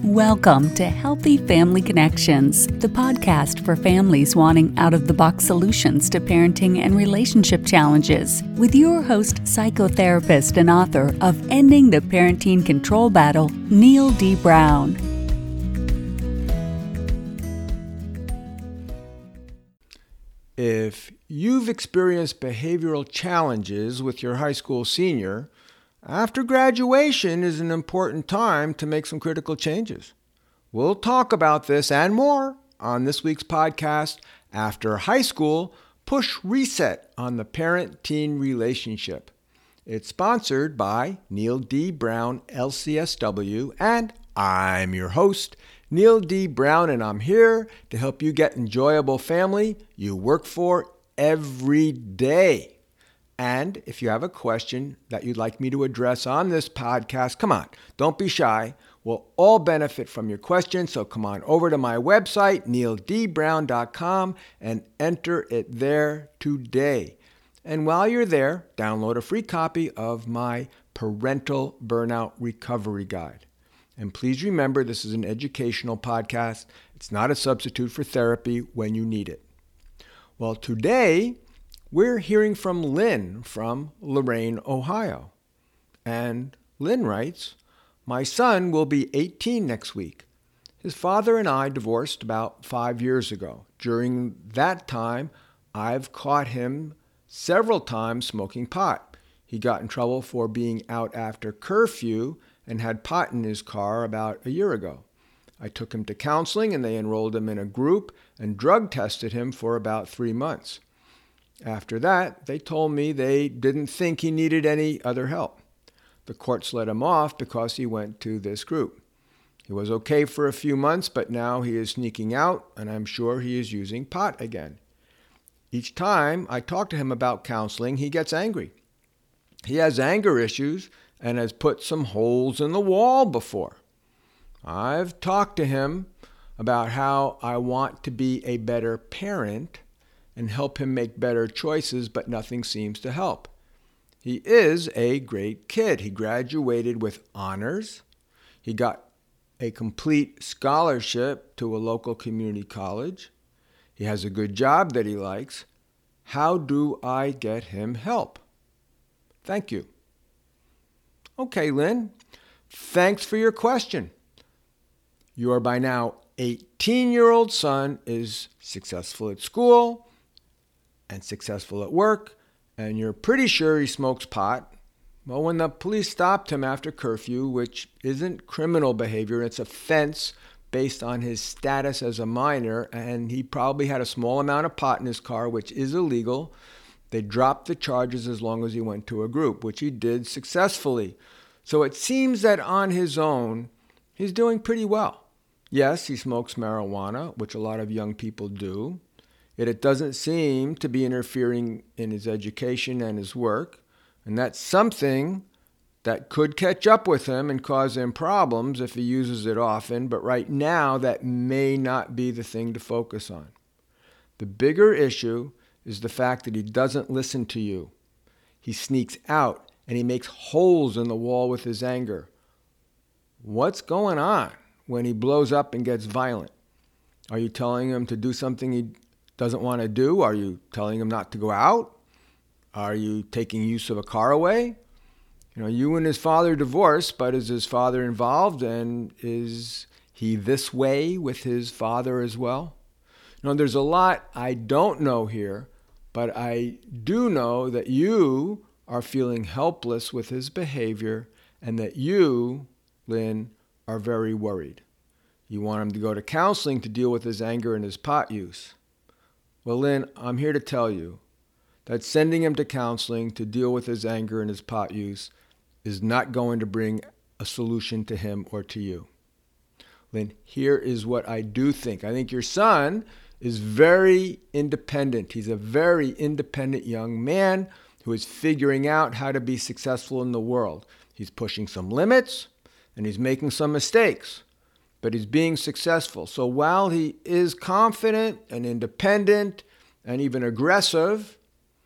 Welcome to Healthy Family Connections, the podcast for families wanting out-of-the-box solutions to parenting and relationship challenges, with your host, psychotherapist and author of Ending the Parenting Control Battle, Neil D. Brown. If you've experienced behavioral challenges with your high school senior, after graduation is an important time to make some critical changes. We'll talk about this and more on this week's podcast, After High School, Push Reset on the Parent-Teen Relationship. It's sponsored by Neil D. Brown, LCSW, and I'm your host, Neil D. Brown, and I'm here to help you get enjoyable family you work for every day. And if you have a question that you'd like me to address on this podcast, come on, don't be shy. We'll all benefit from your questions, so come on over to my website, neildbrown.com, and enter it there today. And while you're there, download a free copy of my Parental Burnout Recovery Guide. And please remember, this is an educational podcast. It's not a substitute for therapy when you need it. Well, today, we're hearing from Lynn from Lorain, Ohio. And Lynn writes, "My son will be 18 next week. His father and I divorced about 5 years ago. During that time, I've caught him several times smoking pot. He got in trouble for being out after curfew and had pot in his car about a year ago. I took him to counseling and they enrolled him in a group and drug tested him for about 3 months. After that, they told me they didn't think he needed any other help. The courts let him off because he went to this group. He was okay for a few months, but now he is sneaking out, and I'm sure he is using pot again. Each time I talk to him about counseling, he gets angry. He has anger issues and has put some holes in the wall before. I've talked to him about how I want to be a better parent and help him make better choices, but nothing seems to help. He is a great kid. He graduated with honors. He got a complete scholarship to a local community college. He has a good job that he likes. How do I get him help? Thank you." Okay, Lynn, thanks for your question. Your by now 18-year-old son is successful at school and successful at work, and you're pretty sure he smokes pot. Well, when the police stopped him after curfew, which isn't criminal behavior, it's offense based on his status as a minor, and he probably had a small amount of pot in his car, which is illegal, they dropped the charges as long as he went to a group, which he did successfully. So it seems that on his own, he's doing pretty well. Yes, he smokes marijuana, which a lot of young people do. Yet it doesn't seem to be interfering in his education and his work. And that's something that could catch up with him and cause him problems if he uses it often. But right now, that may not be the thing to focus on. The bigger issue is the fact that he doesn't listen to you. He sneaks out and he makes holes in the wall with his anger. What's going on when he blows up and gets violent? Are you telling him to do something he doesn't want to do? Are you telling him not to go out? Are you taking use of a car away? You and his father divorced, but is his father involved, and is he this way with his father as well? There's a lot I don't know here, but I do know that you are feeling helpless with his behavior and that you, Lynn, are very worried. You want him to go to counseling to deal with his anger and his pot use. Well, Lynn, I'm here to tell you that sending him to counseling to deal with his anger and his pot use is not going to bring a solution to him or to you. Lynn, here is what I do think. I think your son is very independent. He's a very independent young man who is figuring out how to be successful in the world. He's pushing some limits and he's making some mistakes, but he's being successful. So while he is confident and independent and even aggressive,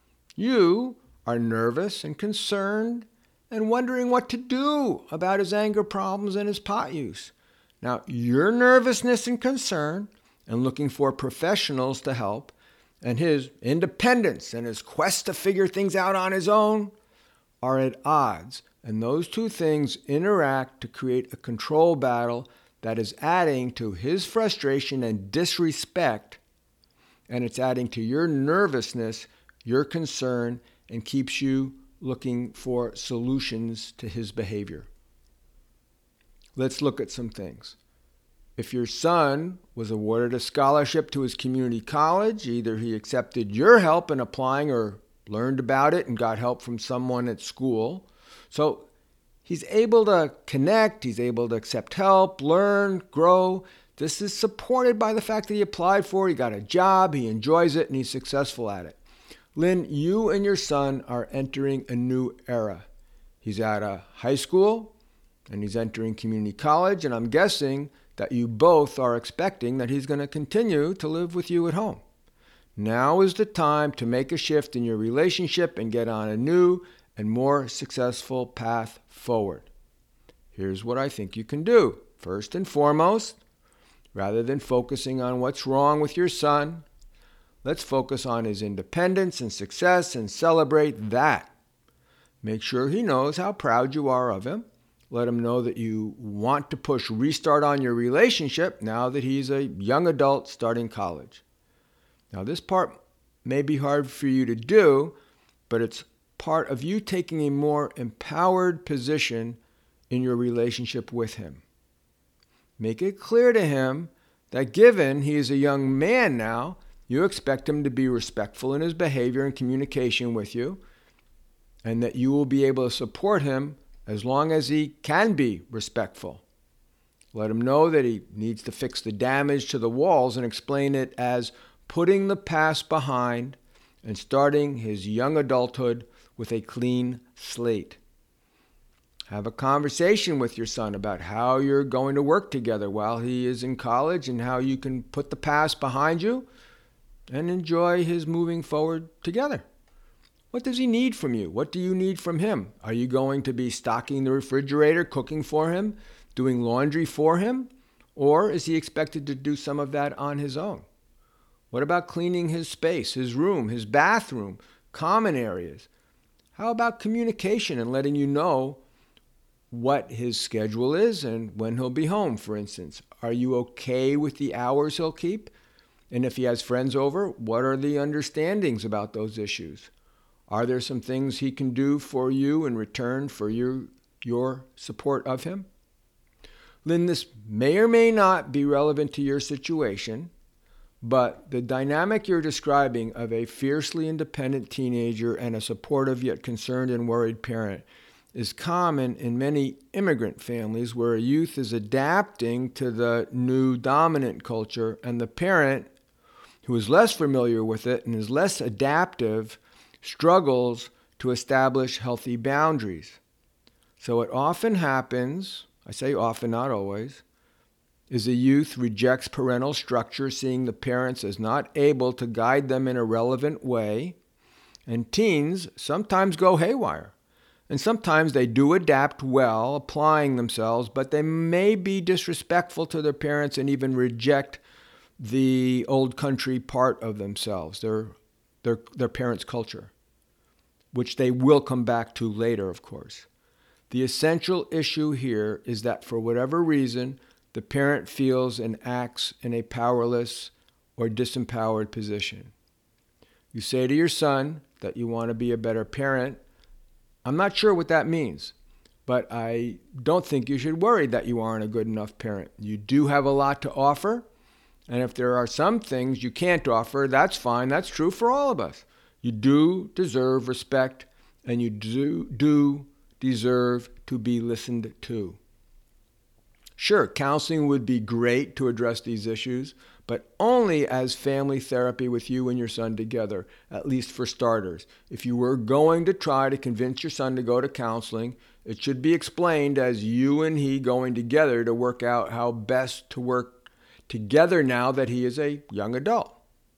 you are nervous and concerned and wondering what to do about his anger problems and his pot use. Now, your nervousness and concern and looking for professionals to help, and his independence and his quest to figure things out on his own are at odds. And those two things interact to create a control battle that is adding to his frustration and disrespect, and it's adding to your nervousness, your concern, and keeps you looking for solutions to his behavior. Let's look at some things. If your son was awarded a scholarship to his community college, either he accepted your help in applying or learned about it and got help from someone at school. So he's able to connect, he's able to accept help, learn, grow. This is supported by the fact that he applied for it, he got a job, he enjoys it, and he's successful at it. Lynn, you and your son are entering a new era. He's at a high school and he's entering community college, and I'm guessing that you both are expecting that he's going to continue to live with you at home. Now is the time to make a shift in your relationship and get on a new and more successful path forward. Here's what I think you can do. First and foremost, rather than focusing on what's wrong with your son, let's focus on his independence and success and celebrate that. Make sure he knows how proud you are of him. Let him know that you want to push restart on your relationship now that he's a young adult starting college. Now, this part may be hard for you to do, but it's part of you taking a more empowered position in your relationship with him. Make it clear to him that given he is a young man now, you expect him to be respectful in his behavior and communication with you, and that you will be able to support him as long as he can be respectful. Let him know that he needs to fix the damage to the walls and explain it as putting the past behind and starting his young adulthood with a clean slate. Have a conversation with your son about how you're going to work together while he is in college and how you can put the past behind you and enjoy his moving forward together. What does he need from you? What do you need from him? Are you going to be stocking the refrigerator, cooking for him, doing laundry for him? Or is he expected to do some of that on his own? What about cleaning his space, his room, his bathroom, common areas? How about communication and letting you know what his schedule is and when he'll be home, for instance? Are you okay with the hours he'll keep? And if he has friends over, what are the understandings about those issues? Are there some things he can do for you in return for your support of him? Lynn, this may or may not be relevant to your situation, but the dynamic you're describing of a fiercely independent teenager and a supportive yet concerned and worried parent is common in many immigrant families where a youth is adapting to the new dominant culture, and the parent, who is less familiar with it and is less adaptive, struggles to establish healthy boundaries. So it often happens, I say often, not always, is a youth rejects parental structure, seeing the parents as not able to guide them in a relevant way, and teens sometimes go haywire. And sometimes they do adapt well, applying themselves, but they may be disrespectful to their parents and even reject the old country part of themselves, their parents' culture, which they will come back to later, of course. The essential issue here is that for whatever reason, the parent feels and acts in a powerless or disempowered position. You say to your son that you want to be a better parent. I'm not sure what that means, but I don't think you should worry that you aren't a good enough parent. You do have a lot to offer, and if there are some things you can't offer, that's fine. That's true for all of us. You do deserve respect, and you do deserve to be listened to. Sure, counseling would be great to address these issues, but only as family therapy with you and your son together, at least for starters. If you were going to try to convince your son to go to counseling, it should be explained as you and he going together to work out how best to work together now that he is a young adult.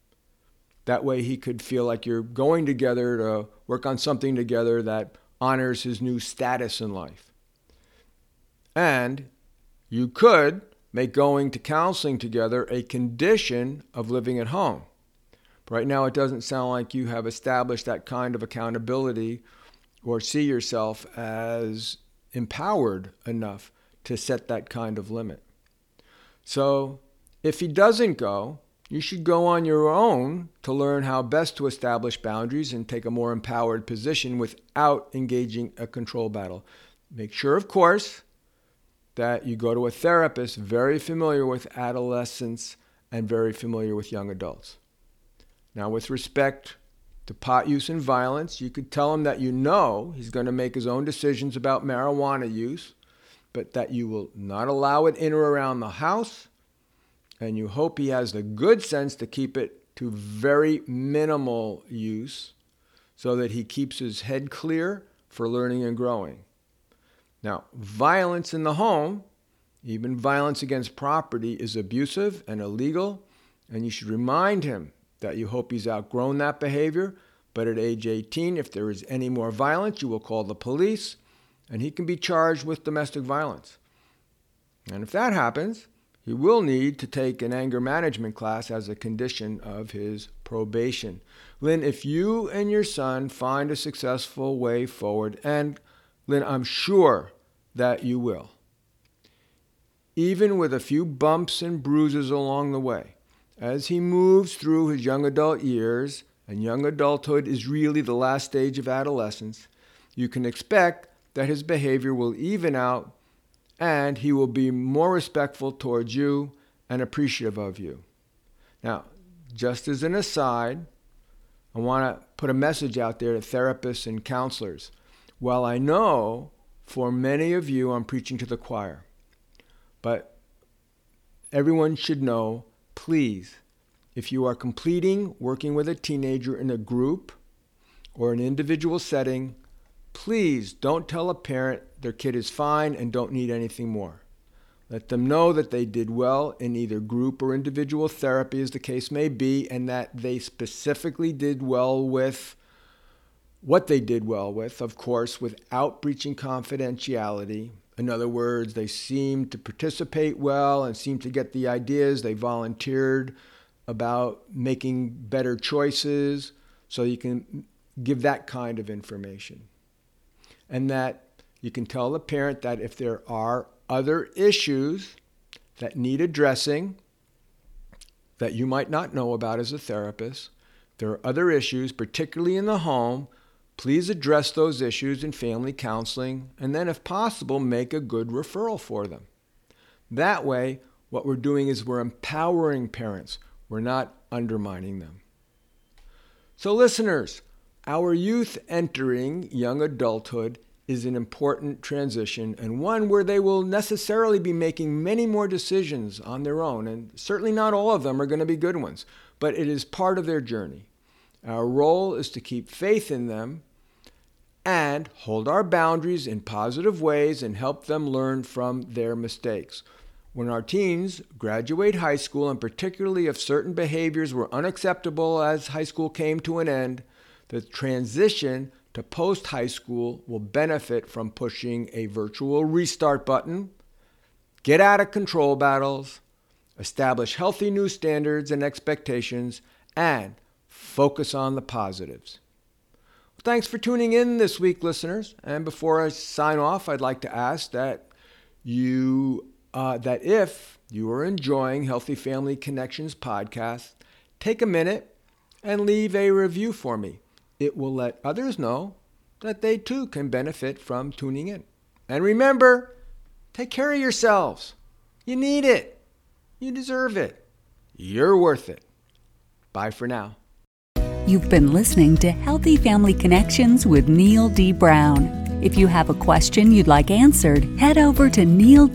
That way he could feel like you're going together to work on something together that honors his new status in life. And you could make going to counseling together a condition of living at home. Right now, it doesn't sound like you have established that kind of accountability or see yourself as empowered enough to set that kind of limit. So if he doesn't go, you should go on your own to learn how best to establish boundaries and take a more empowered position without engaging a control battle. Make sure, of course, that you go to a therapist very familiar with adolescents and very familiar with young adults. Now, with respect to pot use and violence, you could tell him that you know he's going to make his own decisions about marijuana use, but that you will not allow it in or around the house, and you hope he has the good sense to keep it to very minimal use so that he keeps his head clear for learning and growing. Now, violence in the home, even violence against property, is abusive and illegal, and you should remind him that you hope he's outgrown that behavior, but at age 18, if there is any more violence, you will call the police, and he can be charged with domestic violence. And if that happens, he will need to take an anger management class as a condition of his probation. Lynn, if you and your son find a successful way forward, and Lynn, I'm sure that you will, even with a few bumps and bruises along the way, as he moves through his young adult years, and young adulthood is really the last stage of adolescence, you can expect that his behavior will even out and he will be more respectful towards you and appreciative of you. Now, just as an aside, I want to put a message out there to therapists and counselors. While I know for many of you I'm preaching to the choir, but everyone should know, please, if you are working with a teenager in a group or an individual setting, please don't tell a parent their kid is fine and don't need anything more. Let them know that they did well in either group or individual therapy, as the case may be, and that they specifically did well with what they did well with, of course, without breaching confidentiality. In other words, they seemed to participate well and seemed to get the ideas. They volunteered about making better choices, so you can give that kind of information. And that you can tell the parent that if there are other issues that need addressing that you might not know about as a therapist, there are other issues, particularly in the home, please address those issues in family counseling, and then if possible, make a good referral for them. That way, what we're doing is we're empowering parents. We're not undermining them. So listeners, our youth entering young adulthood is an important transition, and one where they will necessarily be making many more decisions on their own, and certainly not all of them are going to be good ones, but it is part of their journey. Our role is to keep faith in them and hold our boundaries in positive ways and help them learn from their mistakes. When our teens graduate high school, and particularly if certain behaviors were unacceptable as high school came to an end, the transition to post-high school will benefit from pushing a virtual restart button, get out of control battles, establish healthy new standards and expectations, and focus on the positives. Thanks for tuning in this week, listeners. And before I sign off, I'd like to ask that if you are enjoying Healthy Family Connections podcast, take a minute and leave a review for me. It will let others know that they too can benefit from tuning in. And remember, take care of yourselves. You need it. You deserve it. You're worth it. Bye for now. You've been listening to Healthy Family Connections with Neil D. Brown. If you have a question you'd like answered, head over to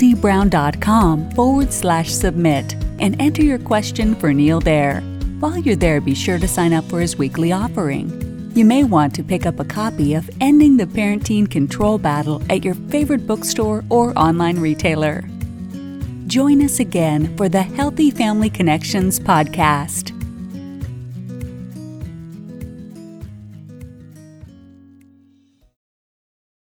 neildbrown.com/submit and enter your question for Neil there. While you're there, be sure to sign up for his weekly offering. You may want to pick up a copy of Ending the Parent-Teen Control Battle at your favorite bookstore or online retailer. Join us again for the Healthy Family Connections podcast.